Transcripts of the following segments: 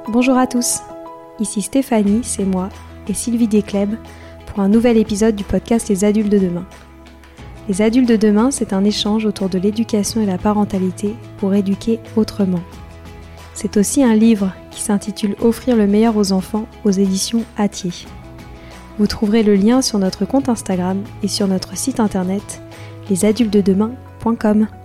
Bonjour à tous, ici Stéphanie, c'est moi, et Sylvie Descleb pour un nouvel épisode du podcast Les Adultes de demain. Les Adultes de demain, c'est un échange autour de l'éducation et la parentalité pour éduquer autrement. C'est aussi un livre qui s'intitule Offrir le meilleur aux enfants aux éditions Hatier. Vous trouverez le lien sur notre compte Instagram et sur notre site internet lesadultesdedemain.com.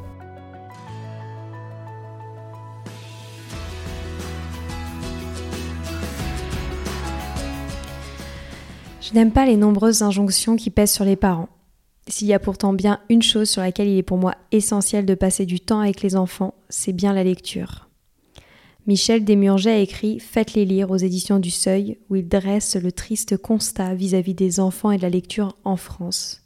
Je n'aime pas les nombreuses injonctions qui pèsent sur les parents. S'il y a pourtant bien une chose sur laquelle il est pour moi essentiel de passer du temps avec les enfants, c'est bien la lecture. Michel Desmurget a écrit « Faites-les lire » aux éditions du Seuil, où il dresse le triste constat vis-à-vis des enfants et de la lecture en France.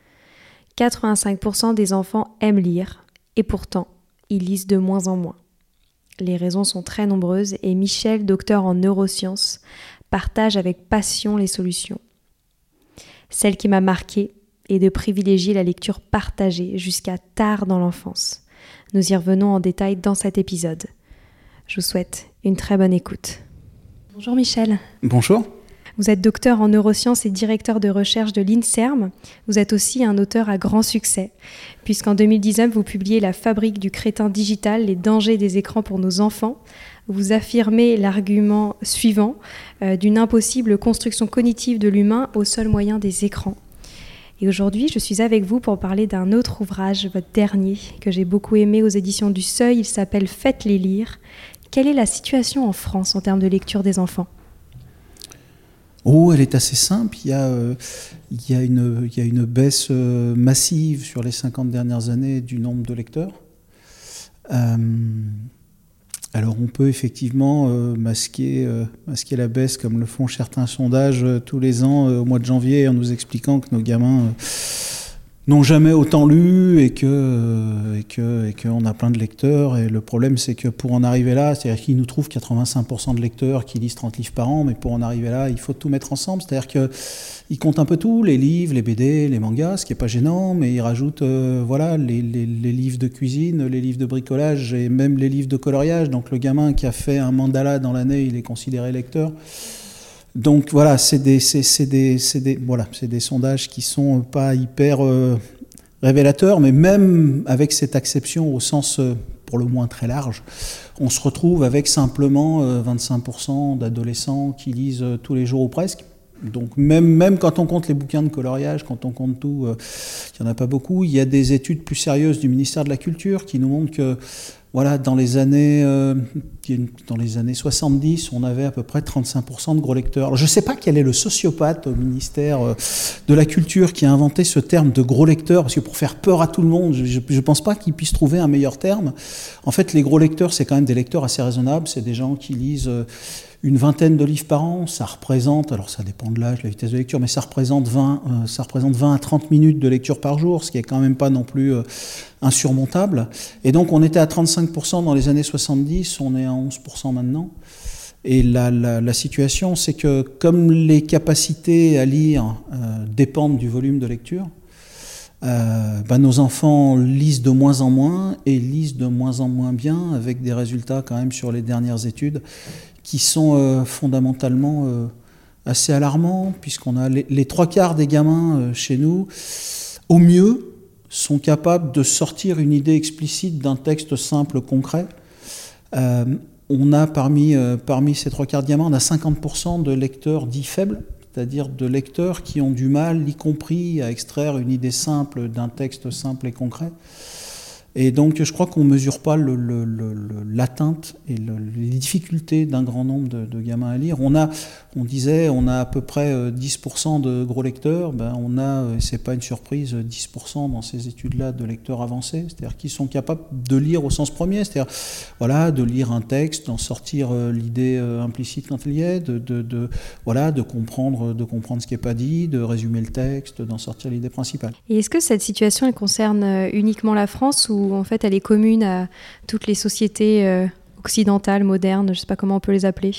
85% des enfants aiment lire, et pourtant, ils lisent de moins en moins. Les raisons sont très nombreuses, et Michel, docteur en neurosciences, partage avec passion les solutions. Celle qui m'a marquée est de privilégier la lecture partagée jusqu'à tard dans l'enfance. Nous y revenons en détail dans cet épisode. Je vous souhaite une très bonne écoute. Bonjour Michel. Bonjour. Vous êtes docteur en neurosciences et directeur de recherche de l'INSERM. Vous êtes aussi un auteur à grand succès, puisqu'en 2019, vous publiez La fabrique du crétin digital, les dangers des écrans pour nos enfants. Vous affirmez l'argument suivant d'une impossible construction cognitive de l'humain au seul moyen des écrans. Et aujourd'hui, je suis avec vous pour parler d'un autre ouvrage, votre dernier, que j'ai beaucoup aimé aux éditions du Seuil. Il s'appelle « Faites-les lire ». Quelle est la situation en France en termes de lecture des enfants ? Elle est assez simple. Il y a une baisse massive sur les 50 dernières années du nombre de lecteurs. Alors on peut effectivement masquer la baisse comme le font certains sondages tous les ans au mois de janvier en nous expliquant que nos gamins n'ont jamais autant lu et qu'on a plein de lecteurs. Et le problème, c'est que pour en arriver là, c'est-à-dire qu'ils nous trouvent 85% de lecteurs qui lisent 30 livres par an, mais pour en arriver là, il faut tout mettre ensemble. C'est-à-dire qu'ils comptent un peu tout, les livres, les BD, les mangas, ce qui n'est pas gênant, mais ils rajoutent les livres de cuisine, les livres de bricolage et même les livres de coloriage. Donc le gamin qui a fait un mandala dans l'année, il est considéré lecteur. Donc voilà, c'est des sondages qui sont pas hyper révélateurs, mais même avec cette acception au sens pour le moins très large, on se retrouve avec simplement 25% d'adolescents qui lisent tous les jours ou presque. Donc même quand on compte les bouquins de coloriage, quand on compte tout, il n'y en a pas beaucoup. Il y a des études plus sérieuses du ministère de la Culture qui nous montrent que dans les années 70, on avait à peu près 35% de gros lecteurs. Alors, je ne sais pas quel est le sociopathe au ministère de la Culture qui a inventé ce terme de gros lecteurs, parce que pour faire peur à tout le monde, je ne pense pas qu'il puisse trouver un meilleur terme. En fait, les gros lecteurs, c'est quand même des lecteurs assez raisonnables. C'est des gens qui lisent une vingtaine de livres par an. Ça représente, alors ça dépend de l'âge, la vitesse de lecture, mais ça représente 20 à 30 minutes de lecture par jour, ce qui est quand même pas non plus insurmontable. Et donc on était à 35% dans les années 70, on est à 11% maintenant. Et la situation, c'est que comme les capacités à lire dépendent du volume de lecture, nos enfants lisent de moins en moins et lisent de moins en moins bien, avec des résultats quand même sur les dernières études qui sont fondamentalement assez alarmants, puisqu'on a les trois quarts des gamins chez nous, au mieux, sont capables de sortir une idée explicite d'un texte simple, concret. On a parmi ces trois quarts de gamins, on a 50% de lecteurs dits faibles, c'est-à-dire de lecteurs qui ont du mal, y compris à extraire une idée simple d'un texte simple et concret. Et donc, je crois qu'on ne mesure pas l'atteinte et les difficultés d'un grand nombre de gamins à lire. On a à peu près 10% de gros lecteurs. On a, c'est pas une surprise, 10% dans ces études-là de lecteurs avancés, c'est-à-dire qui sont capables de lire au sens premier, c'est-à-dire de lire un texte, d'en sortir l'idée implicite quand il y est, de comprendre ce qui n'est pas dit, de résumer le texte, d'en sortir l'idée principale. Et est-ce que cette situation elle concerne uniquement la France ou en fait elle est commune à toutes les sociétés occidentales, modernes, je ne sais pas comment on peut les appeler ?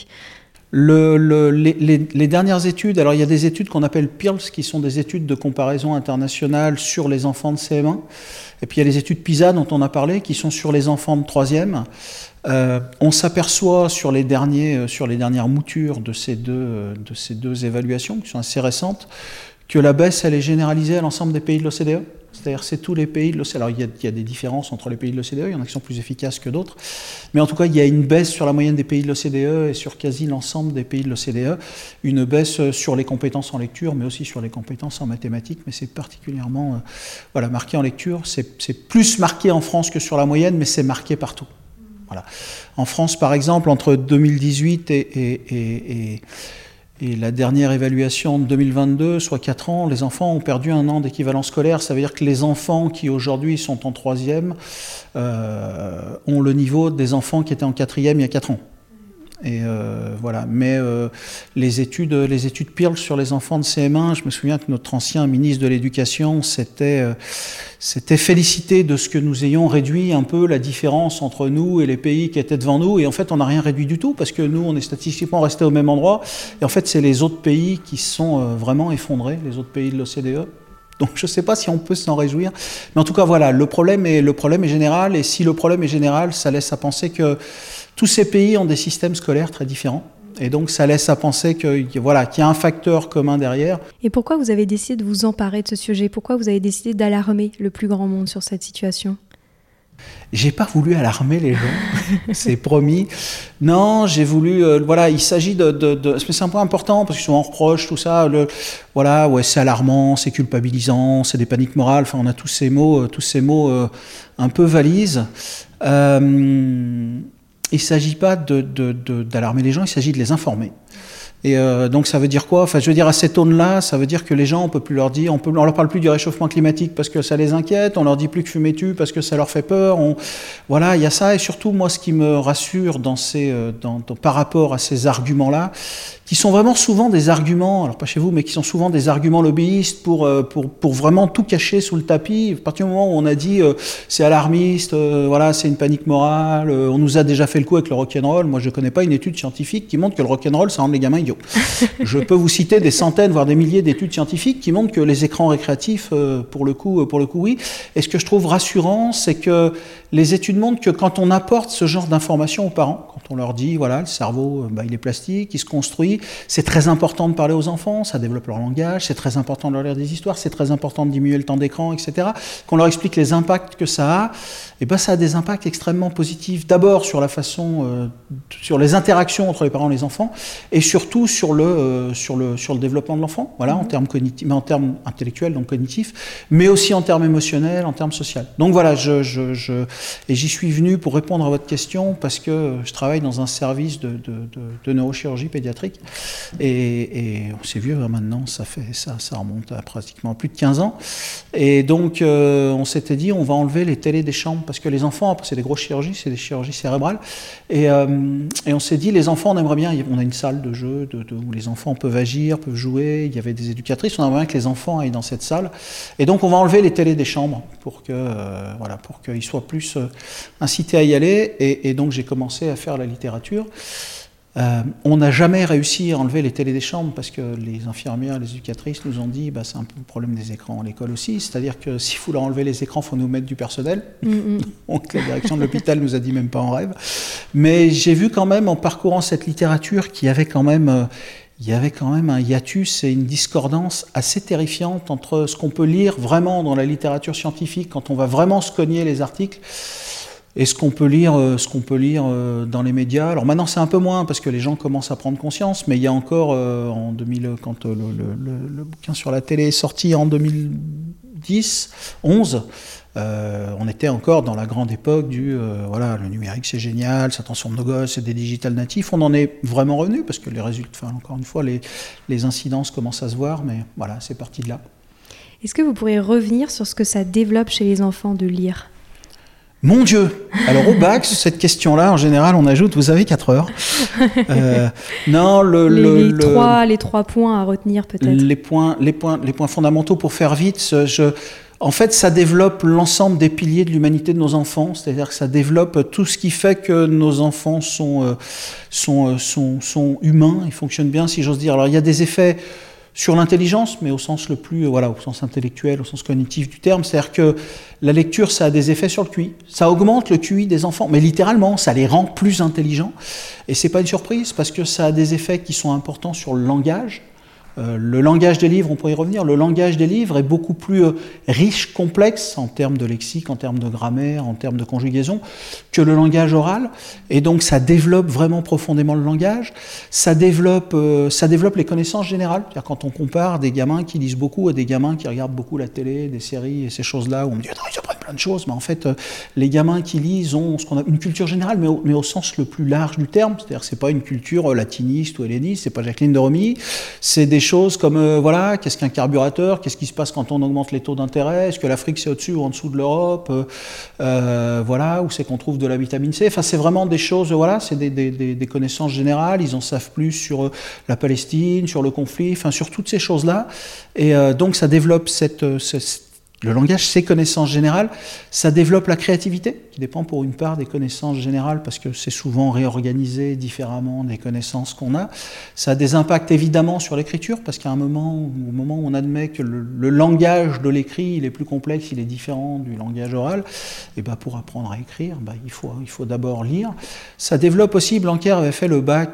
Les dernières études, alors il y a des études qu'on appelle PIRLS, qui sont des études de comparaison internationale sur les enfants de CM1, et puis il y a les études PISA dont on a parlé, qui sont sur les enfants de 3e. On s'aperçoit sur les dernières moutures de ces deux évaluations, qui sont assez récentes, que la baisse, elle est généralisée à l'ensemble des pays de l'OCDE. C'est-à-dire c'est tous les pays de l'OCDE. Alors il y a des différences entre les pays de l'OCDE, il y en a qui sont plus efficaces que d'autres, mais en tout cas il y a une baisse sur la moyenne des pays de l'OCDE et sur quasi l'ensemble des pays de l'OCDE, une baisse sur les compétences en lecture, mais aussi sur les compétences en mathématiques, mais c'est particulièrement marqué en lecture. C'est plus marqué en France que sur la moyenne, mais c'est marqué partout. Voilà. En France, par exemple, entre 2018 et la dernière évaluation de 2022, soit 4 ans, les enfants ont perdu 1 an d'équivalent scolaire. Ça veut dire que les enfants qui aujourd'hui sont en 3e ont le niveau des enfants qui étaient en 4e il y a 4 ans. Et voilà. Mais les études PIRLS sur les enfants de CM1, je me souviens que notre ancien ministre de l'Éducation s'était félicité de ce que nous ayons réduit un peu la différence entre nous et les pays qui étaient devant nous. Et en fait, on n'a rien réduit du tout, parce que nous, on est statistiquement restés au même endroit. Et en fait, c'est les autres pays qui sont vraiment effondrés, les autres pays de l'OCDE. Donc je ne sais pas si on peut s'en réjouir. Mais en tout cas, voilà, le problème est général. Et si le problème est général, ça laisse à penser que tous ces pays ont des systèmes scolaires très différents. Et donc ça laisse à penser qu'il y a un facteur commun derrière. Et pourquoi vous avez décidé de vous emparer de ce sujet ? Pourquoi vous avez décidé d'alarmer le plus grand monde sur cette situation ? J'ai pas voulu alarmer les gens, c'est promis. Non, j'ai voulu, il s'agit c'est un point important, parce que souvent on reproche tout ça, c'est alarmant, c'est culpabilisant, c'est des paniques morales, enfin on a tous ces mots un peu valises. Il ne s'agit pas d'alarmer les gens, il s'agit de les informer. Et donc ça veut dire quoi ? Enfin, je veux dire, à cette aune-là, ça veut dire que les gens, on peut plus leur dire, on leur parle plus du réchauffement climatique parce que ça les inquiète, on leur dit plus que fumez tu parce que ça leur fait peur. Voilà, il y a ça. Et surtout, moi, ce qui me rassure par rapport à ces arguments-là, qui sont vraiment souvent des arguments, alors pas chez vous, mais qui sont souvent des arguments lobbyistes pour vraiment tout cacher sous le tapis. À partir du moment où on a dit c'est alarmiste, c'est une panique morale, on nous a déjà fait le coup avec le rock'n'roll. Moi, je connais pas une étude scientifique qui montre que le rock'n'roll, ça rend les gamins idiots. Je peux vous citer des centaines, voire des milliers d'études scientifiques qui montrent que les écrans récréatifs, pour le coup, oui. Et ce que je trouve rassurant, c'est que les études montrent que quand on apporte ce genre d'informations aux parents, quand on leur dit, le cerveau, il est plastique, il se construit, c'est très important de parler aux enfants, ça développe leur langage, c'est très important de leur lire des histoires, c'est très important de diminuer le temps d'écran, etc. Qu'on leur explique les impacts que ça a, et ça a des impacts extrêmement positifs. D'abord sur la façon, sur les interactions entre les parents et les enfants, et surtout sur le développement de l'enfant, en termes cognitifs, mais en termes intellectuels, donc cognitifs, mais aussi en termes émotionnels, en termes sociaux. Donc voilà, et j'y suis venu pour répondre à votre question parce que je travaille dans un service de neurochirurgie pédiatrique et c'est vieux maintenant, ça remonte à pratiquement plus de 15 ans. Et donc on s'était dit on va enlever les télés des chambres parce que les enfants, après c'est des grosses chirurgies, c'est des chirurgies cérébrales et on s'est dit les enfants on aimerait bien, on a une salle de jeu où les enfants peuvent agir, peuvent jouer, il y avait des éducatrices, on aimerait bien que les enfants aillent dans cette salle et donc on va enlever les télés des chambres pour qu'ils soient plus incités à y aller et donc j'ai commencé à faire la littérature. On n'a jamais réussi à enlever les télés des chambres parce que les infirmières, les éducatrices nous ont dit c'est un peu le problème des écrans à l'école aussi, c'est-à-dire que s'il faut leur enlever les écrans, il faut nous mettre du personnel. Donc la direction de l'hôpital nous a dit même pas en rêve. Mais j'ai vu quand même en parcourant cette littérature qu'il y avait quand même un hiatus et une discordance assez terrifiante entre ce qu'on peut lire vraiment dans la littérature scientifique quand on va vraiment se cogner les articles et ce qu'on peut lire dans les médias. Alors maintenant c'est un peu moins parce que les gens commencent à prendre conscience, mais il y a encore en 2000 quand le bouquin sur la télé est sorti en 2011, on était encore dans la grande époque du le numérique c'est génial, ça transforme nos gosses, c'est des digital natifs. On en est vraiment revenu parce que les résultats, encore une fois, les incidences commencent à se voir, mais voilà, c'est parti de là. Est-ce que vous pourriez revenir sur ce que ça développe chez les enfants de lire ? Mon Dieu! Alors au bac, cette question-là, en général, on ajoute, vous avez 4 heures. Non, les 3 points à retenir peut-être. Les points fondamentaux pour faire vite. En fait, ça développe l'ensemble des piliers de l'humanité de nos enfants, c'est-à-dire que ça développe tout ce qui fait que nos enfants sont humains, ils fonctionnent bien, si j'ose dire. Alors, il y a des effets sur l'intelligence, mais au sens le plus, au sens intellectuel, au sens cognitif du terme, c'est-à-dire que la lecture, ça a des effets sur le QI. Ça augmente le QI des enfants, mais littéralement, ça les rend plus intelligents. Et c'est pas une surprise, parce que ça a des effets qui sont importants sur le langage. Le langage des livres, on pourrait y revenir, le langage des livres est beaucoup plus riche, complexe en termes de lexique, en termes de grammaire, en termes de conjugaison, que le langage oral. Et donc ça développe vraiment profondément le langage. Ça développe les connaissances générales. C'est-à-dire quand on compare des gamins qui lisent beaucoup à des gamins qui regardent beaucoup la télé, des séries et ces choses-là, où on me dit « ils apprennent plein de choses », mais en fait, les gamins qui lisent ont ce qu'on a une culture générale, mais au sens le plus large du terme. C'est-à-dire que c'est pas une culture latiniste ou helléniste, c'est pas Jacqueline de Romilly, c'est des choses comme, qu'est-ce qu'un carburateur, qu'est-ce qui se passe quand on augmente les taux d'intérêt, est-ce que l'Afrique c'est au-dessus ou en dessous de l'Europe, où c'est qu'on trouve de la vitamine C, enfin c'est vraiment des choses, c'est des connaissances générales, ils en savent plus sur la Palestine, sur le conflit, enfin sur toutes ces choses-là, et donc ça développe le langage, ces connaissances générales, ça développe la créativité, qui dépend pour une part des connaissances générales, parce que c'est souvent réorganisé différemment des connaissances qu'on a. Ça a des impacts évidemment sur l'écriture, parce qu'à au moment où on admet que le langage de l'écrit, il est plus complexe, il est différent du langage oral, et pour apprendre à écrire, il faut d'abord lire. Ça développe aussi, Blanquer avait fait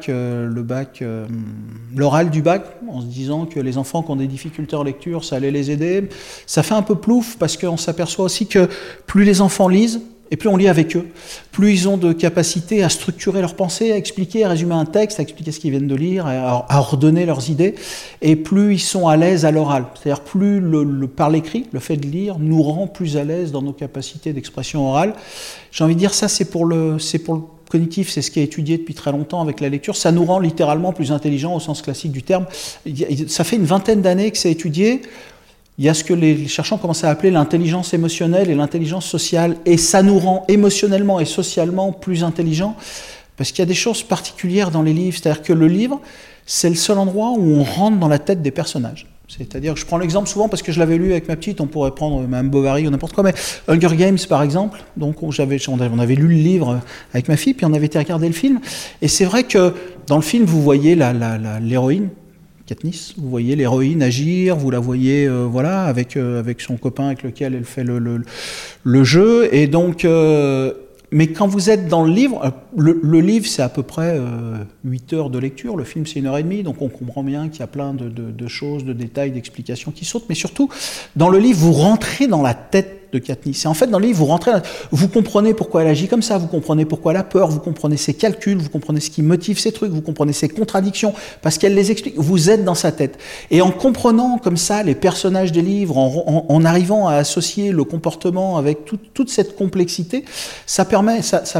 l'oral du bac, en se disant que les enfants qui ont des difficultés en lecture, ça allait les aider. Ça fait un peu plouf, parce qu'on s'aperçoit aussi que plus les enfants lisent, et plus on lit avec eux, plus ils ont de capacité à structurer leurs pensées, à expliquer, à résumer un texte, à expliquer ce qu'ils viennent de lire, à ordonner leurs idées, et plus ils sont à l'aise à l'oral. C'est-à-dire plus par l'écrit, le fait de lire, nous rend plus à l'aise dans nos capacités d'expression orale. J'ai envie de dire ça, c'est pour le cognitif, c'est ce qui est étudié depuis très longtemps avec la lecture, ça nous rend littéralement plus intelligents au sens classique du terme. Ça fait une vingtaine d'années que c'est étudié. Il y a ce que les chercheurs commencent à appeler l'intelligence émotionnelle et l'intelligence sociale, et ça nous rend émotionnellement et socialement plus intelligents, parce qu'il y a des choses particulières dans les livres, c'est-à-dire que le livre, c'est le seul endroit où on rentre dans la tête des personnages. C'est-à-dire que je prends l'exemple souvent parce que je l'avais lu avec ma petite, on pourrait prendre Mme Bovary ou n'importe quoi, mais Hunger Games par exemple, donc on avait lu le livre avec ma fille, puis on avait été regarder le film, et c'est vrai que dans le film, vous voyez l'héroïne, Katniss, vous voyez l'héroïne agir, vous la voyez avec son copain avec lequel elle fait le jeu, et donc mais quand vous êtes dans le livre, le livre c'est à peu près 8 heures de lecture, le film c'est 1h30, donc on comprend bien qu'il y a plein de choses, de détails, d'explications qui sautent, mais surtout dans le livre vous rentrez dans la tête de Katniss. Et en fait, dans le livre, vous comprenez pourquoi elle agit comme ça, vous comprenez pourquoi elle a peur, vous comprenez ses calculs, vous comprenez ce qui motive ses trucs, vous comprenez ses contradictions, parce qu'elle les explique. Vous êtes dans sa tête. Et en comprenant comme ça les personnages des livres, en arrivant à associer le comportement avec toute cette complexité, ça permet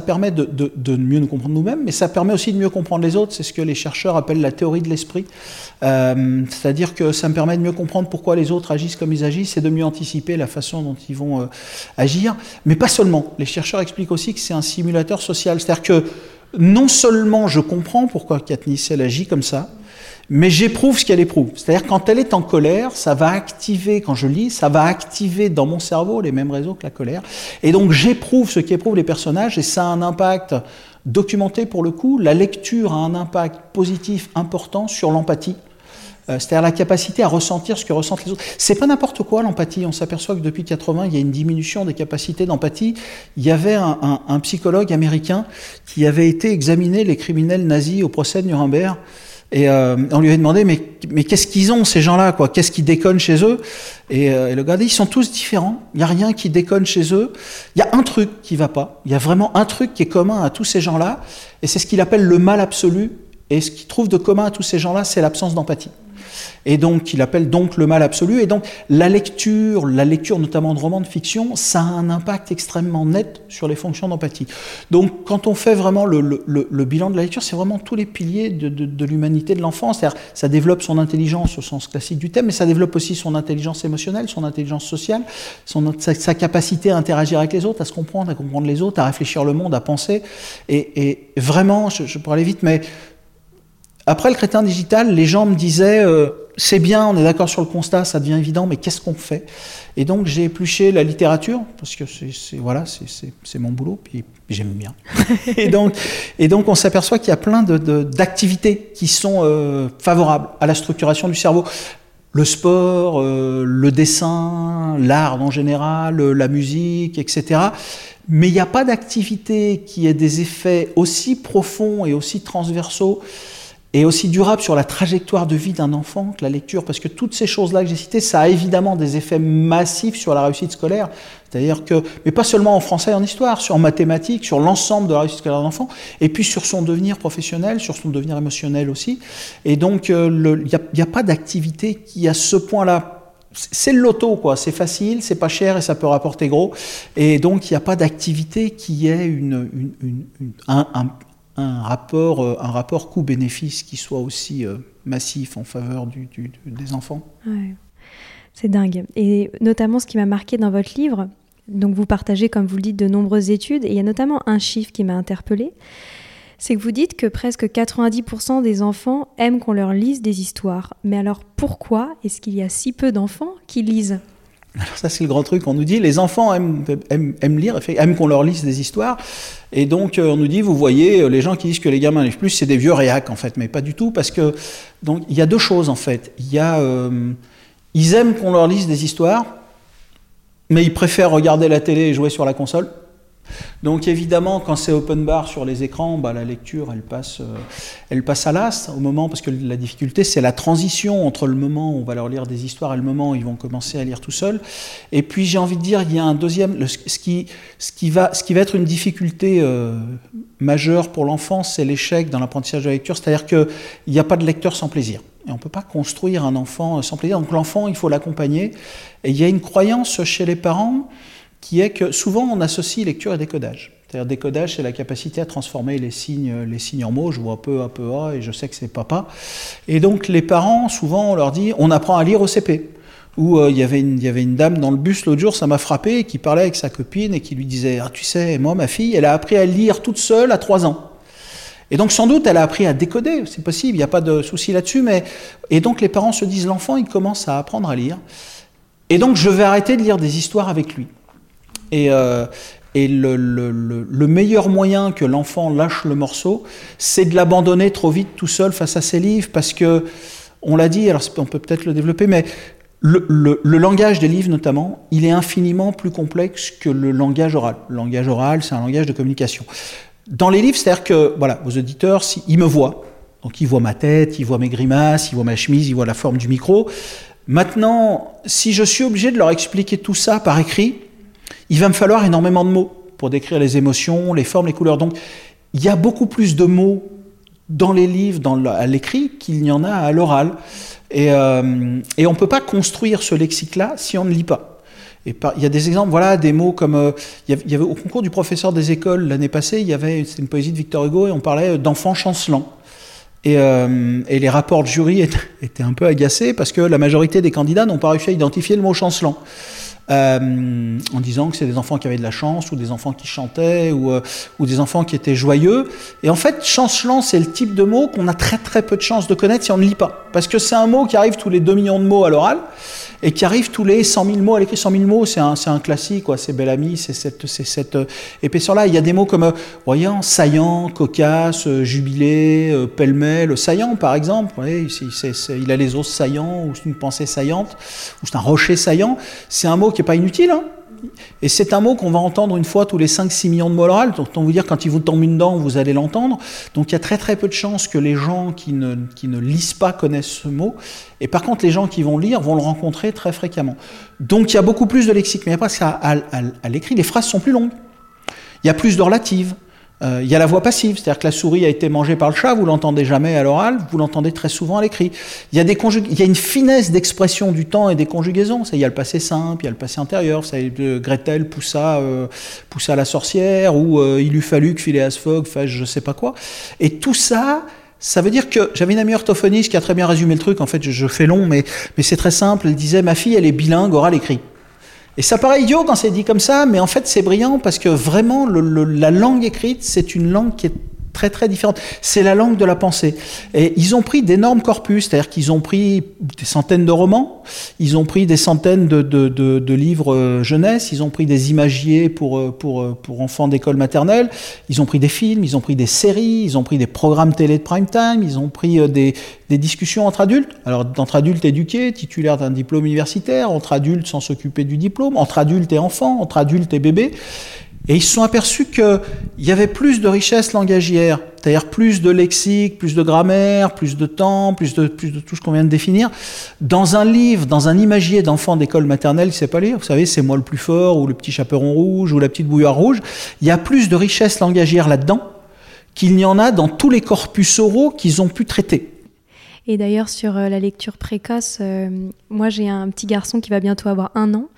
de mieux nous comprendre nous-mêmes, mais ça permet aussi de mieux comprendre les autres. C'est ce que les chercheurs appellent la théorie de l'esprit. C'est-à-dire que ça me permet de mieux comprendre pourquoi les autres agissent comme ils agissent et de mieux anticiper la façon dont ils vont agir, mais pas seulement. Les chercheurs expliquent aussi que c'est un simulateur social, c'est-à-dire que non seulement je comprends pourquoi Katniss elle agit comme ça, mais j'éprouve ce qu'elle éprouve. C'est-à-dire quand elle est en colère, ça va activer, quand je lis, ça va activer dans mon cerveau les mêmes réseaux que la colère, et donc j'éprouve ce qu'éprouvent les personnages, et ça a un impact documenté pour le coup. La lecture a un impact positif important sur l'empathie. C'est-à-dire la capacité à ressentir ce que ressentent les autres. C'est pas n'importe quoi l'empathie. On s'aperçoit que depuis 80, il y a une diminution des capacités d'empathie. Il y avait un psychologue américain qui avait été examiner les criminels nazis au procès de Nuremberg. Et on lui avait demandé mais qu'est-ce qu'ils ont ces gens-là, quoi ? Qu'est-ce qui déconne chez eux ? Et le gars dit, ils sont tous différents. Il y a rien qui déconne chez eux. Il y a un truc qui va pas. Il y a vraiment un truc qui est commun à tous ces gens-là, et c'est ce qu'il appelle le mal absolu. Et ce qu'il trouve de commun à tous ces gens-là, c'est l'absence d'empathie. Et donc, il appelle donc le mal absolu. Et donc, la lecture notamment de romans de fiction, ça a un impact extrêmement net sur les fonctions d'empathie. Donc, quand on fait vraiment le bilan de la lecture, c'est vraiment tous les piliers de l'humanité de l'enfant. C'est-à-dire, ça développe son intelligence au sens classique du thème, mais ça développe aussi son intelligence émotionnelle, son intelligence sociale, sa capacité à interagir avec les autres, à se comprendre, à comprendre les autres, à réfléchir le monde, à penser. Et vraiment, je pourrais aller vite, mais après le crétin digital, les gens me disaient c'est bien, on est d'accord sur le constat, ça devient évident, mais qu'est-ce qu'on fait? Et donc j'ai épluché la littérature, parce que c'est mon boulot, puis j'aime bien. et donc on s'aperçoit qu'il y a plein d'activités qui sont favorables à la structuration du cerveau. Le sport, le dessin, l'art en général, la musique, etc. Mais il n'y a pas d'activité qui ait des effets aussi profonds et aussi transversaux et aussi durable sur la trajectoire de vie d'un enfant que la lecture, parce que toutes ces choses-là que j'ai citées, ça a évidemment des effets massifs sur la réussite scolaire, c'est-à-dire que, mais pas seulement en français et en histoire, sur en mathématiques, sur l'ensemble de la réussite scolaire d'un enfant, et puis sur son devenir professionnel, sur son devenir émotionnel aussi. Et donc, il n'y a pas d'activité qui, à ce point-là, c'est le loto, quoi. C'est facile, c'est pas cher et ça peut rapporter gros. Et donc, il n'y a pas d'activité qui ait un rapport coût-bénéfice qui soit aussi massif en faveur des enfants. Ouais. C'est dingue. Et notamment, ce qui m'a marqué dans votre livre, donc vous partagez, comme vous le dites, de nombreuses études, et il y a notamment un chiffre qui m'a interpellée, c'est que vous dites que presque 90% des enfants aiment qu'on leur lise des histoires. Mais alors pourquoi est-ce qu'il y a si peu d'enfants qui lisent ? Alors ça, c'est le grand truc, on nous dit, les enfants aiment lire, aiment qu'on leur lise des histoires, et donc on nous dit, vous voyez, les gens qui disent que les gamins lisent plus, c'est des vieux réacs en fait, mais pas du tout, parce que, donc, il y a deux choses en fait, ils aiment qu'on leur lise des histoires, mais ils préfèrent regarder la télé et jouer sur la console. Donc évidemment, quand c'est open bar sur les écrans, la lecture, elle passe à l'as au moment, parce que la difficulté, c'est la transition entre le moment où on va leur lire des histoires et le moment où ils vont commencer à lire tout seuls. Et puis j'ai envie de dire, il y a un deuxième, ce qui va être une difficulté majeure pour l'enfant, c'est l'échec dans l'apprentissage de la lecture, c'est-à-dire qu'il n'y a pas de lecteur sans plaisir. Et on ne peut pas construire un enfant sans plaisir. Donc l'enfant, il faut l'accompagner. Et il y a une croyance chez les parents qui est que souvent on associe lecture et décodage. C'est-à-dire décodage, c'est la capacité à transformer les signes en mots. Je vois peu à peu A et je sais que c'est papa. Et donc les parents, souvent on leur dit, on apprend à lire au CP. Où il y avait une dame dans le bus l'autre jour, ça m'a frappé, qui parlait avec sa copine et qui lui disait, ah, tu sais, moi ma fille, elle a appris à lire toute seule à 3 ans. Et donc sans doute elle a appris à décoder, c'est possible, il n'y a pas de souci là-dessus, et donc les parents se disent, l'enfant il commence à apprendre à lire, et donc je vais arrêter de lire des histoires avec lui. Et le meilleur moyen que l'enfant lâche le morceau, c'est de l'abandonner trop vite tout seul face à ses livres, parce que, on l'a dit, alors on peut peut-être le développer, mais le langage des livres notamment, il est infiniment plus complexe que le langage oral. Le langage oral, c'est un langage de communication. Dans les livres, c'est-à-dire que, voilà, vos auditeurs, ils me voient, donc ils voient ma tête, ils voient mes grimaces, ils voient ma chemise, ils voient la forme du micro. Maintenant, si je suis obligé de leur expliquer tout ça par écrit, il va me falloir énormément de mots pour décrire les émotions, les formes, les couleurs. Donc, il y a beaucoup plus de mots dans les livres, à l'écrit, qu'il n'y en a à l'oral. Et on ne peut pas construire ce lexique-là si on ne lit pas. Et il y a des exemples, voilà, des mots comme... il y avait au concours du professeur des écoles l'année passée, c'était une poésie de Victor Hugo, et on parlait d'enfants chancelants. Et les rapports de jury étaient un peu agacés, parce que la majorité des candidats n'ont pas réussi à identifier le mot chancelant. En disant que c'est des enfants qui avaient de la chance, ou des enfants qui chantaient, ou des enfants qui étaient joyeux. Et en fait, chancelant, c'est le type de mot qu'on a très très peu de chances de connaître si on ne lit pas. Parce que c'est un mot qui arrive tous les 2 millions de mots à l'oral, et qui arrive tous les 100 000 mots à l'écrit. 100 000 mots, c'est un classique, quoi. C'est bel ami, c'est cette épaisseur-là. Il y a des mots comme, voyons, saillant, cocasse, jubilé, pêle-mêle. Saillant, par exemple, voyez, il a les os saillants, ou c'est une pensée saillante, ou c'est un rocher saillant. C'est un mot qui n'est pas inutile, hein. Et c'est un mot qu'on va entendre une fois tous les 5-6 millions de mots à l'oral. Donc, on vous dire, quand il vous tombe une dent, vous allez l'entendre. Donc, il y a très très peu de chances que les gens qui ne lisent pas connaissent ce mot. Et par contre, les gens qui vont lire vont le rencontrer très fréquemment. Donc, il y a beaucoup plus de lexique. Mais après, à l'écrit, les phrases sont plus longues. Il y a plus de relatives. Il y a la voix passive, c'est-à-dire que la souris a été mangée par le chat, vous l'entendez jamais à l'oral, vous l'entendez très souvent à l'écrit. Il y a une finesse d'expression du temps et des conjugaisons. Il y a le passé simple, il y a le passé antérieur. Gretel poussa la sorcière, ou il eût fallu que Phileas Fogg fasse je sais pas quoi. Et tout ça, ça veut dire que j'avais une amie orthophoniste qui a très bien résumé le truc. En fait, je fais long, mais c'est très simple. Elle disait, ma fille, elle est bilingue oral-écrit. Et ça paraît idiot quand c'est dit comme ça, mais en fait c'est brillant, parce que vraiment la langue écrite, c'est une langue qui est très très différente. C'est la langue de la pensée. Et ils ont pris d'énormes corpus, c'est-à-dire qu'ils ont pris des centaines de romans, ils ont pris des centaines de livres jeunesse, ils ont pris des imagiers pour enfants d'école maternelle, ils ont pris des films, ils ont pris des séries, ils ont pris des programmes télé de prime time, ils ont pris des discussions entre adultes. Alors entre adultes éduqués, titulaires d'un diplôme universitaire, entre adultes sans s'occuper du diplôme, entre adultes et enfants, entre adultes et bébés. Et ils se sont aperçus qu'il y avait plus de richesse langagière, c'est-à-dire plus de lexique, plus de grammaire, plus de temps, plus de tout ce qu'on vient de définir, dans un livre, dans un imagier d'enfant d'école maternelle qui ne sait pas lire. Vous savez, C'est moi le plus fort, ou Le petit chaperon rouge, ou La petite bouilloire rouge. Il y a plus de richesse langagière là-dedans qu'il n'y en a dans tous les corpus oraux qu'ils ont pu traiter. Et d'ailleurs, sur la lecture précoce, moi j'ai un petit garçon qui va bientôt avoir 1 an.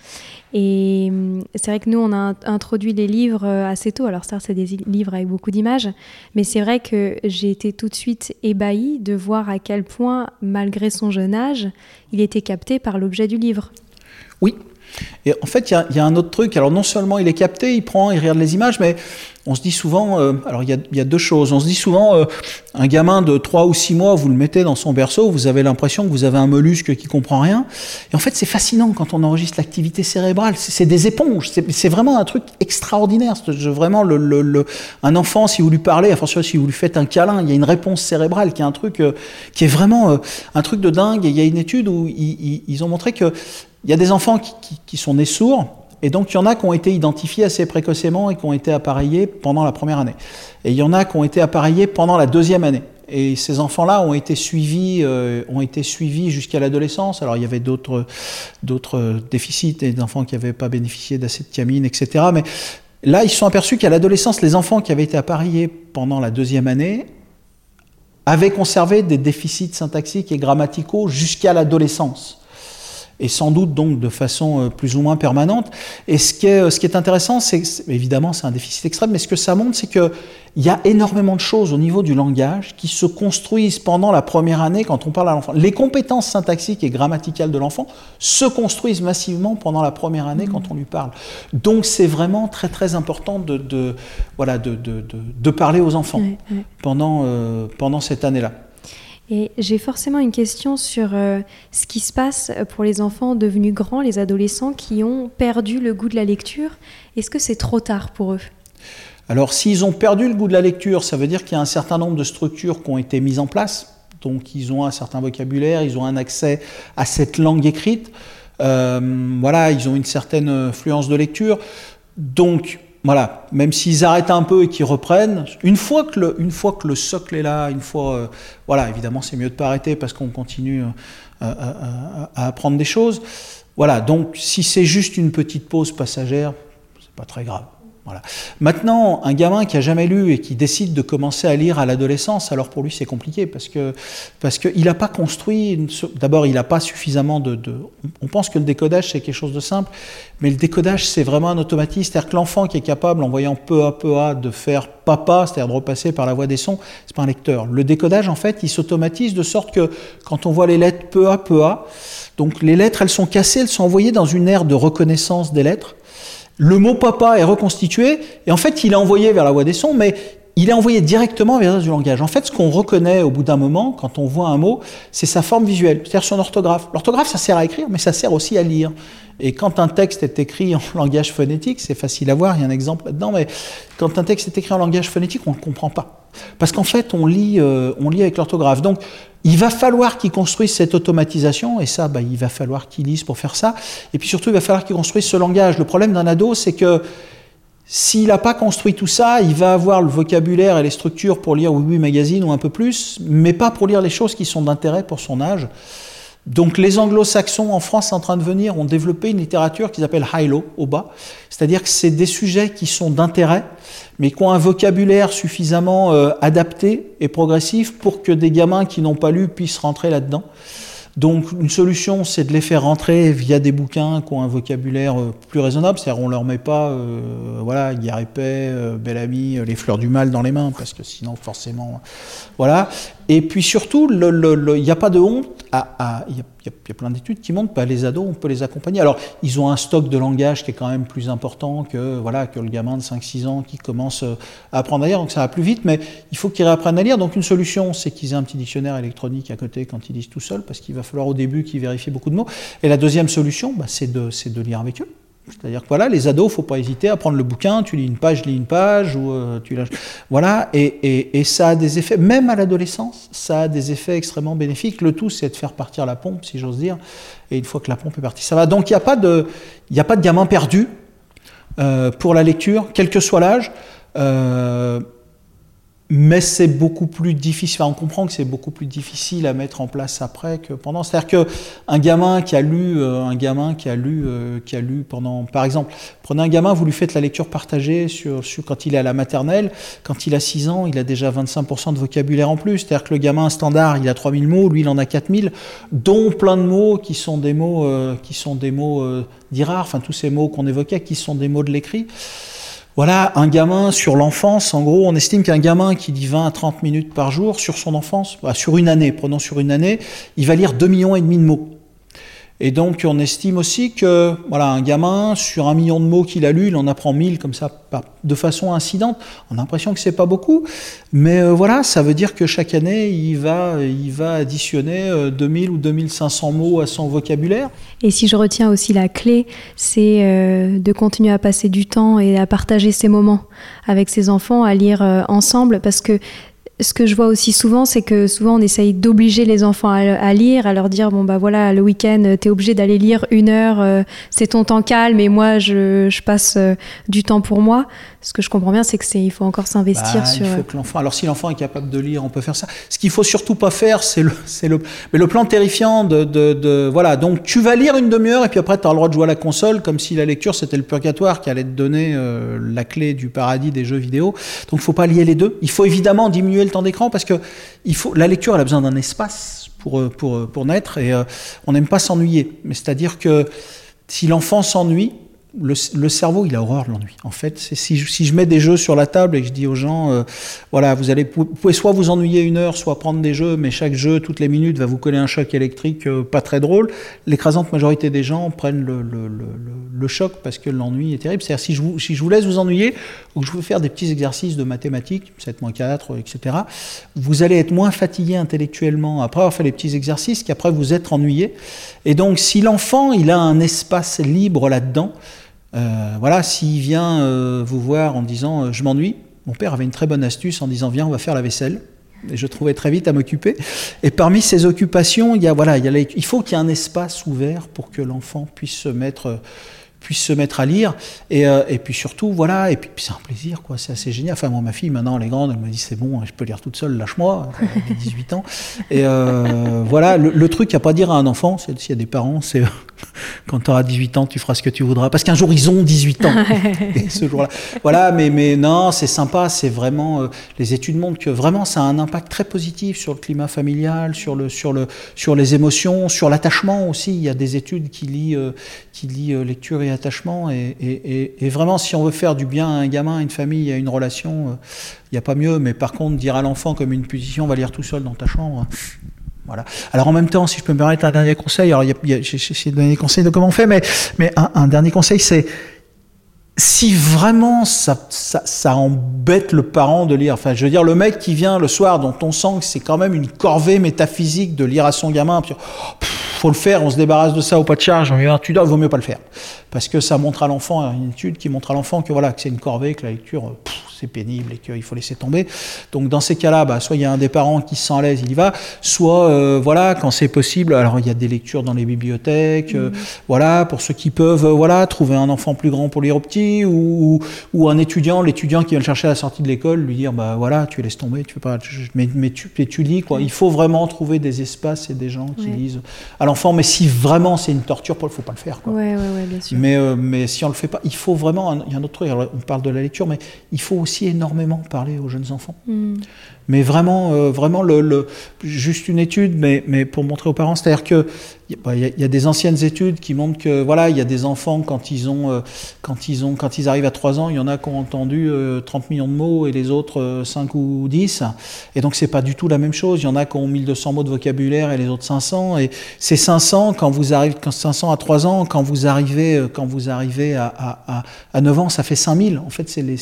Et c'est vrai que nous, on a introduit les livres assez tôt. Alors ça, c'est des livres avec beaucoup d'images. Mais c'est vrai que j'ai été tout de suite ébahie de voir à quel point, malgré son jeune âge, il était capté par l'objet du livre. Oui. Et en fait, il y a un autre truc. Alors non seulement il est capté, il regarde les images, mais on se dit souvent, alors il y a 2 choses. On se dit souvent, un gamin de 3 ou 6 mois, vous le mettez dans son berceau, vous avez l'impression que vous avez un mollusque qui comprend rien. Et en fait, c'est fascinant quand on enregistre l'activité cérébrale. C'est des éponges. C'est vraiment un truc extraordinaire. Vraiment, un enfant, si vous lui parlez, enfin si vous lui faites un câlin, il y a une réponse cérébrale qui est un truc qui est vraiment un truc de dingue. Et il y a une étude où ils ont montré que il y a des enfants qui sont nés sourds, et donc il y en a qui ont été identifiés assez précocement et qui ont été appareillés pendant la première année. Et il y en a qui ont été appareillés pendant la 2e année. Et ces enfants-là ont été suivis jusqu'à l'adolescence. Alors il y avait d'autres déficits, et des enfants qui n'avaient pas bénéficié d'acétamine, etc. Mais là, ils se sont aperçus qu'à l'adolescence, les enfants qui avaient été appareillés pendant la 2e année avaient conservé des déficits syntaxiques et grammaticaux jusqu'à l'adolescence. Et sans doute donc de façon plus ou moins permanente. Et ce qui est intéressant, évidemment c'est un déficit extrême, mais ce que ça montre, c'est qu'il y a énormément de choses au niveau du langage qui se construisent pendant la première année quand on parle à l'enfant. Les compétences syntaxiques et grammaticales de l'enfant se construisent massivement pendant la première année quand on lui parle. Donc c'est vraiment très très important de parler aux enfants pendant cette année-là. Et j'ai forcément une question sur ce qui se passe pour les enfants devenus grands, les adolescents qui ont perdu le goût de la lecture. Est-ce que c'est trop tard pour eux ? Alors, s'ils ont perdu le goût de la lecture, ça veut dire qu'il y a un certain nombre de structures qui ont été mises en place. Donc, ils ont un certain vocabulaire, ils ont un accès à cette langue écrite. Ils ont une certaine fluence de lecture. Donc, voilà, même s'ils arrêtent un peu et qu'ils reprennent, une fois que le socle est là, évidemment c'est mieux de pas arrêter parce qu'on continue à apprendre des choses. Voilà, donc si c'est juste une petite pause passagère, c'est pas très grave. Voilà. Maintenant, un gamin qui a jamais lu et qui décide de commencer à lire à l'adolescence, alors pour lui c'est compliqué parce que il n'a pas construit. D'abord, il n'a pas suffisamment On pense que le décodage c'est quelque chose de simple, mais le décodage c'est vraiment un automatisme. C'est-à-dire que l'enfant qui est capable, en voyant peu à peu de faire papa, c'est-à-dire de repasser par la voie des sons, c'est pas un lecteur. Le décodage en fait, il s'automatise de sorte que quand on voit les lettres peu à peu, donc les lettres elles sont cassées, elles sont envoyées dans une aire de reconnaissance des lettres. Le mot papa est reconstitué, et en fait, il est envoyé vers la voie des sons, mais il est envoyé directement vers le reste du langage. En fait, ce qu'on reconnaît au bout d'un moment, quand on voit un mot, c'est sa forme visuelle, c'est-à-dire son orthographe. L'orthographe, ça sert à écrire, mais ça sert aussi à lire. Et quand un texte est écrit en langage phonétique, c'est facile à voir, il y a un exemple là-dedans, mais quand un texte est écrit en langage phonétique, on ne le comprend pas. Parce qu'en fait, on lit avec l'orthographe. Donc, il va falloir qu'il construise cette automatisation, et ça, il va falloir qu'il lise pour faire ça. Et puis surtout, il va falloir qu'il construise ce langage. Le problème d'un ado, c'est que s'il n'a pas construit tout ça, il va avoir le vocabulaire et les structures pour lire Oui Magazine ou un peu plus, mais pas pour lire les choses qui sont d'intérêt pour son âge. Donc les anglo-saxons en France en train de venir ont développé une littérature qu'ils appellent high-low, au bas, c'est-à-dire que c'est des sujets qui sont d'intérêt, mais qui ont un vocabulaire suffisamment adapté et progressif pour que des gamins qui n'ont pas lu puissent rentrer là-dedans. Donc une solution, c'est de les faire rentrer via des bouquins qui ont un vocabulaire plus raisonnable, c'est-à-dire on leur met pas Guerre épais, Bel Ami, Les Fleurs du Mal dans les mains, parce que sinon forcément, voilà. Et puis surtout, il n'y a pas de honte. Il y a plein d'études qui montrent que les ados, on peut les accompagner. Alors, ils ont un stock de langage qui est quand même plus important que le gamin de 5-6 ans qui commence à apprendre à lire, donc ça va plus vite, mais il faut qu'ils réapprennent à lire. Donc une solution, c'est qu'ils aient un petit dictionnaire électronique à côté quand ils lisent tout seuls, parce qu'il va falloir au début qu'ils vérifient beaucoup de mots. Et la deuxième solution, c'est de lire avec eux. C'est-à-dire que les ados, il ne faut pas hésiter à prendre le bouquin, tu lis une page, ou tu lâches. Voilà, et ça a des effets, même à l'adolescence, ça a des effets extrêmement bénéfiques. Le tout, c'est de faire partir la pompe, si j'ose dire, et une fois que la pompe est partie, ça va. Donc il n'y a pas de gamin perdu pour la lecture, quel que soit l'âge. Mais c'est beaucoup plus difficile. Enfin, on comprend que c'est beaucoup plus difficile à mettre en place après que pendant. C'est-à-dire qu'un gamin qui a lu pendant, par exemple, prenez un gamin, vous lui faites la lecture partagée sur quand il est à la maternelle, quand il a 6 ans, il a déjà 25% de vocabulaire en plus. C'est-à-dire que le gamin standard, il a 3000 mots, lui il en a 4000, dont plein de mots qui sont des mots dits rares, enfin tous ces mots qu'on évoquait, qui sont des mots de l'écrit. Voilà, un gamin sur l'enfance, en gros, on estime qu'un gamin qui lit 20 à 30 minutes par jour sur son enfance, sur une année, il va lire 2,5 millions de mots. Et donc, on estime aussi que, un gamin, sur 1 million de mots qu'il a lu, il en apprend 1000 comme ça, de façon incidente. On a l'impression que c'est pas beaucoup, mais ça veut dire que chaque année, il va additionner 2000 ou 2500 mots à son vocabulaire. Et si je retiens aussi la clé, c'est de continuer à passer du temps et à partager ces moments avec ses enfants, à lire ensemble, parce que ce que je vois aussi souvent, c'est que souvent on essaye d'obliger les enfants à lire, à leur dire le week-end t'es obligé d'aller lire 1 heure, c'est ton temps calme et moi je passe du temps pour moi. Ce que je comprends bien, c'est qu'il faut encore s'investir sur. Il faut que l'enfant. Alors si l'enfant est capable de lire, on peut faire ça. Ce qu'il faut surtout pas faire, c'est le plan terrifiant donc tu vas lire une demi-heure et puis après tu as le droit de jouer à la console comme si la lecture c'était le purgatoire qui allait te donner la clé du paradis des jeux vidéo. Donc il faut pas lier les deux. Il faut évidemment diminuer le temps d'écran parce que la lecture elle a besoin d'un espace pour naître et on n'aime pas s'ennuyer. Mais c'est-à-dire que si l'enfant s'ennuie, le cerveau, il a horreur de l'ennui. En fait, si je mets des jeux sur la table et que je dis aux gens, vous pouvez soit vous ennuyer 1 heure, soit prendre des jeux, mais chaque jeu, toutes les minutes, va vous coller un choc électrique pas très drôle. L'écrasante majorité des gens prennent le choc parce que l'ennui est terrible. C'est-à-dire, si je vous laisse vous ennuyer, ou que je vous fais faire des petits exercices de mathématiques, 7-4, etc., vous allez être moins fatigué intellectuellement après avoir fait les petits exercices qu'après vous être ennuyé. Et donc, si l'enfant, il a un espace libre là-dedans, s'il vient vous voir en disant je m'ennuie, mon père avait une très bonne astuce en disant viens on va faire la vaisselle, et je trouvais très vite à m'occuper. Et parmi ces occupations, il faut qu'il y ait un espace ouvert pour que l'enfant puisse se mettre à lire et puis surtout et puis c'est un plaisir quoi, c'est assez génial. Enfin moi ma fille maintenant elle est grande, elle me dit c'est bon, je peux lire toute seule, lâche-moi, elle a 18 ans et le truc à pas dire à un enfant, c'est s'il y a des parents, c'est quand tu auras 18 ans tu feras ce que tu voudras parce qu'un jour ils ont 18 ans et ce jour-là mais non, c'est sympa, c'est vraiment les études montrent que vraiment ça a un impact très positif sur le climat familial, sur les émotions, sur l'attachement aussi. Il y a des études qui lient lecture et attachement et vraiment si on veut faire du bien à un gamin, à une famille, à une relation, il n'y a pas mieux. Mais par contre dire à l'enfant comme une punition va lire tout seul dans ta chambre, voilà. Alors en même temps, si je peux me permettre un dernier conseil, alors j'ai essayé de donner des conseils de comment on fait, mais un dernier conseil, c'est si vraiment ça embête le parent de lire, enfin je veux dire le mec qui vient le soir dont on sent que c'est quand même une corvée métaphysique de lire à son gamin, puis faut le faire, on se débarrasse de ça au pas de charge, tu dois, il vaut mieux pas le faire. Parce que ça montre à l'enfant, une étude qui montre à l'enfant que c'est une corvée, que la lecture, c'est pénible et qu'il faut laisser tomber. Donc dans ces cas-là, soit il y a un des parents qui se sent à l'aise, il y va, soit quand c'est possible, alors il y a des lectures dans les bibliothèques, pour ceux qui peuvent, trouver un enfant plus grand pour lire au petit, ou l'étudiant qui vient le chercher à la sortie de l'école, lui dire tu laisses tomber, tu peux pas, mais tu lis quoi. Il faut vraiment trouver des espaces et des gens qui lisent à l'enfant, mais si vraiment c'est une torture, il faut pas le faire quoi. Ouais, bien sûr. Mais si on le fait pas, il faut vraiment, il y a un autre truc, on parle de la lecture, mais il faut aussi énormément parler aux jeunes enfants. Mais vraiment juste une étude, mais pour montrer aux parents, c'est-à-dire que Il y a des anciennes études qui montrent que voilà, il y a des enfants quand ils arrivent à 3 ans, il y en a qui ont entendu 30 millions de mots et les autres 5 ou 10. Et donc c'est pas du tout la même chose. Il y en a qui ont 1200 mots de vocabulaire et les autres 500. Et ces 500 quand 500 à 3 ans, quand vous arrivez à 9 ans, ça fait 5000. En fait, c'est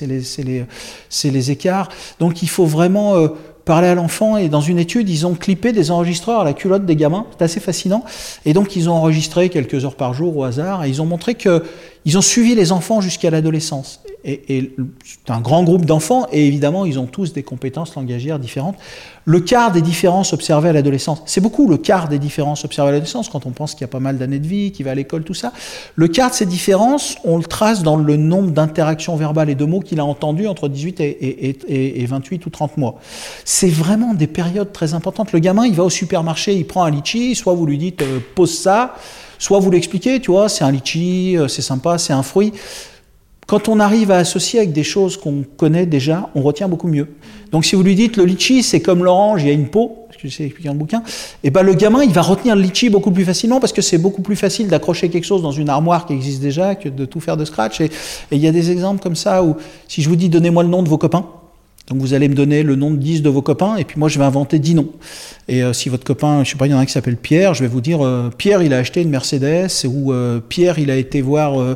les écarts. Donc il faut vraiment parler à l'enfant, et dans une étude, ils ont clippé des enregistreurs à la culotte des gamins. C'est assez fascinant. Et donc, ils ont enregistré quelques heures par jour au hasard, et ils ont montré qu'ils ont suivi les enfants jusqu'à l'adolescence. Et c'est un grand groupe d'enfants, et évidemment, ils ont tous des compétences langagières différentes. Le quart des différences observées à l'adolescence, c'est beaucoup le quart des différences observées à l'adolescence, quand on pense qu'il y a pas mal d'années de vie, qu'il va à l'école, tout ça. Le quart de ces différences, on le trace dans le nombre d'interactions verbales et de mots qu'il a entendus entre 18 et 28 ou 30 mois. C'est vraiment des périodes très importantes. Le gamin, il va au supermarché, il prend un litchi, soit vous lui dites pose ça, soit vous l'expliquez, tu vois, c'est un litchi, c'est sympa, c'est un fruit. Quand on arrive à associer avec des choses qu'on connaît déjà, on retient beaucoup mieux. Donc si vous lui dites le litchi, c'est comme l'orange, il y a une peau, parce que c'est expliqué dans le bouquin, et ben le gamin, il va retenir le litchi beaucoup plus facilement, parce que c'est beaucoup plus facile d'accrocher quelque chose dans une armoire qui existe déjà que de tout faire de scratch. Et il y a des exemples comme ça où, si je vous dis donnez-moi le nom de vos copains, donc vous allez me donner le nom de 10 de vos copains, et puis moi je vais inventer 10 noms. Et si votre copain, je sais pas, il y en a un qui s'appelle Pierre, je vais vous dire Pierre il a acheté une Mercedes, ou Pierre il a été voir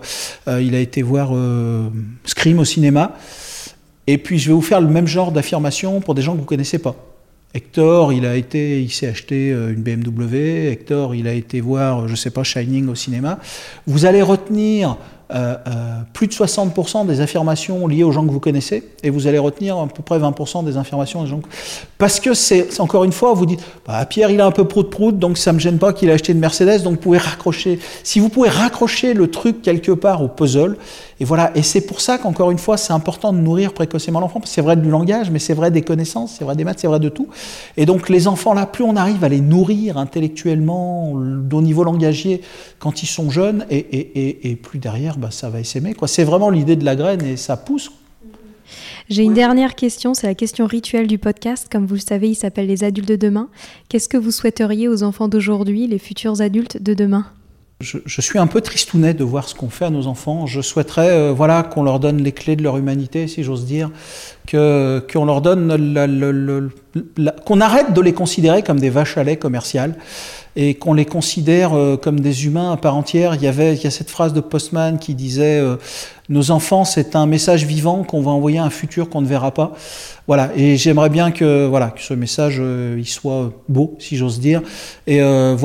Scream au cinéma. Et puis je vais vous faire le même genre d'affirmation pour des gens que vous connaissez pas. Hector, il s'est acheté une BMW. Hector, il a été voir, je sais pas, Shining au cinéma. Vous allez retenir plus de 60% des affirmations liées aux gens que vous connaissez, et vous allez retenir à peu près 20% des affirmations des gens parce que c'est encore une fois, vous dites Pierre il a un peu prout-prout, donc ça me gêne pas qu'il a acheté une Mercedes, donc vous pouvez raccrocher, si vous pouvez raccrocher le truc quelque part au puzzle, et voilà. Et c'est pour ça qu'encore une fois c'est important de nourrir précocement l'enfant, parce que c'est vrai du langage, mais c'est vrai des connaissances, c'est vrai des maths, c'est vrai de tout. Et donc les enfants là, plus on arrive à les nourrir intellectuellement au niveau langagier quand ils sont jeunes, et plus derrière ça va essaimer, quoi. C'est vraiment l'idée de la graine, et ça pousse. J'ai une dernière question, c'est la question rituelle du podcast. Comme vous le savez, il s'appelle Les adultes de demain. Qu'est-ce que vous souhaiteriez aux enfants d'aujourd'hui, les futurs adultes de demain ? Je suis un peu tristounet de voir ce qu'on fait à nos enfants. Je souhaiterais qu'on leur donne les clés de leur humanité, si j'ose dire, qu'on leur donne qu'on arrête de les considérer comme des vaches à lait commerciales, et qu'on les considère comme des humains à part entière. Il y a cette phrase de Postman qui disait nos enfants, c'est un message vivant qu'on va envoyer à un futur qu'on ne verra pas. Voilà, et j'aimerais bien que ce message il soit beau, si j'ose dire. Et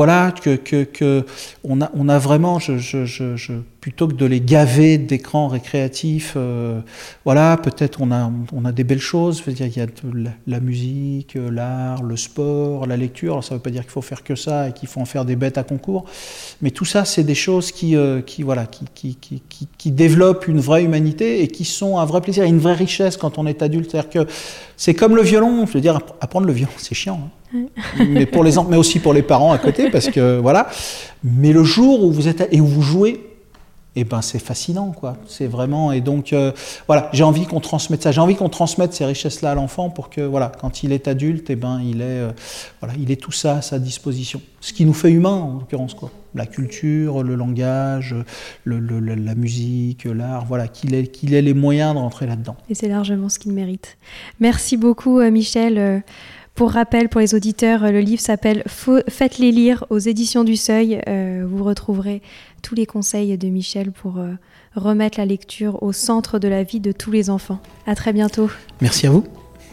que on a vraiment, plutôt que de les gaver d'écrans récréatifs, peut-être on a des belles choses. Il y a la musique, l'art, le sport, la lecture. Alors ça ne veut pas dire qu'il faut faire que ça et qu'il faut en faire des bêtes à concours, mais tout ça, c'est des choses qui développent une vraie humanité et qui sont un vrai plaisir et une vraie richesse quand on est adulte. C'est-à-dire que c'est comme le violon. Je veux dire, apprendre le violon, c'est chiant, hein. Mais pour les enfants, mais aussi pour les parents à côté, parce que voilà. Mais le jour où vous êtes et où vous jouez, c'est fascinant, quoi. C'est vraiment, et donc j'ai envie qu'on transmette ça. J'ai envie qu'on transmette ces richesses-là à l'enfant pour que quand il est adulte, il est tout ça à sa disposition. Ce qui nous fait humains, en l'occurrence, quoi. La culture, le langage, la musique, l'art, qu'il ait les moyens de rentrer là-dedans. Et c'est largement ce qu'il mérite. Merci beaucoup, Michel. Pour rappel, pour les auditeurs, le livre s'appelle « Faites-les lire » aux éditions du Seuil. Vous retrouverez tous les conseils de Michel pour remettre la lecture au centre de la vie de tous les enfants. À très bientôt. Merci à vous.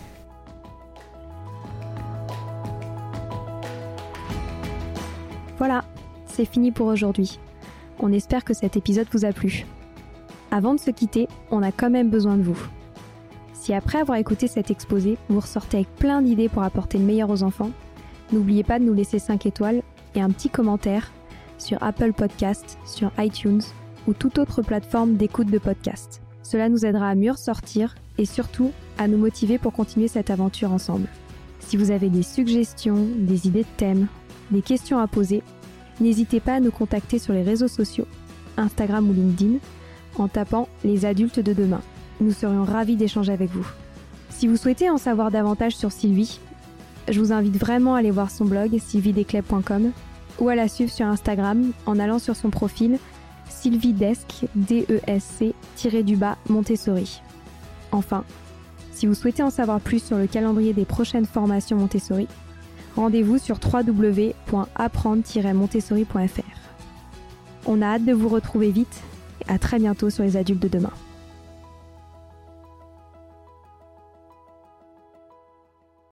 Voilà, c'est fini pour aujourd'hui. On espère que cet épisode vous a plu. Avant de se quitter, on a quand même besoin de vous. Si après avoir écouté cet exposé, vous ressortez avec plein d'idées pour apporter le meilleur aux enfants, n'oubliez pas de nous laisser 5 étoiles et un petit commentaire sur Apple Podcasts, sur iTunes ou toute autre plateforme d'écoute de podcast. Cela nous aidera à mieux ressortir et surtout à nous motiver pour continuer cette aventure ensemble. Si vous avez des suggestions, des idées de thèmes, des questions à poser, n'hésitez pas à nous contacter sur les réseaux sociaux, Instagram ou LinkedIn, en tapant « Les adultes de demain ». Nous serions ravis d'échanger avec vous. Si vous souhaitez en savoir davantage sur Sylvie, je vous invite vraiment à aller voir son blog sylviedesclés.com ou à la suivre sur Instagram en allant sur son profil Sylvie Desc, DESC-Montessori. Enfin, si vous souhaitez en savoir plus sur le calendrier des prochaines formations Montessori, rendez-vous sur www.apprendre-montessori.fr. On a hâte de vous retrouver vite et à très bientôt sur Les Adultes de demain.